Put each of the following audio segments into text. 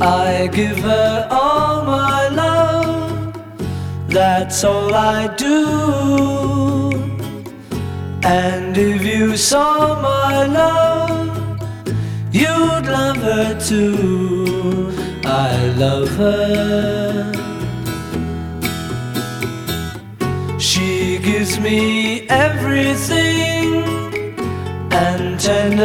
I give her all my love, that's all I do. And if you saw my love, you'd love her too. I love her. She gives me everything, and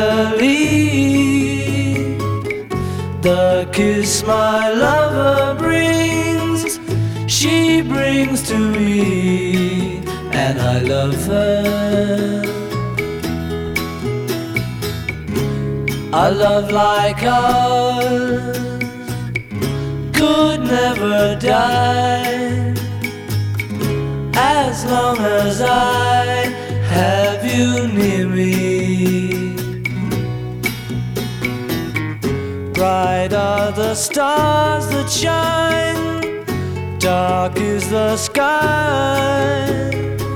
tenderly the kiss my lover brings, she brings to me, and I love her. A love like ours could never die, as long as I have you near me. Bright are the stars that shine, dark is the sky.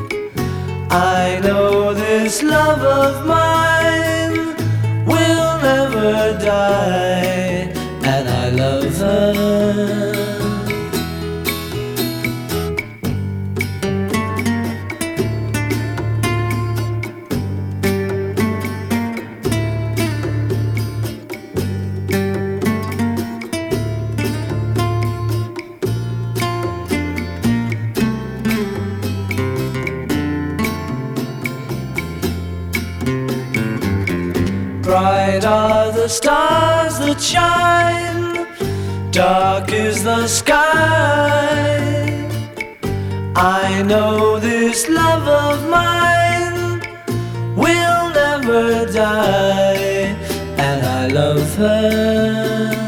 I know this love of mine will never die, and I love her. Bright are the stars that shine, dark is the sky. I know this love of mine will never die, and I love her.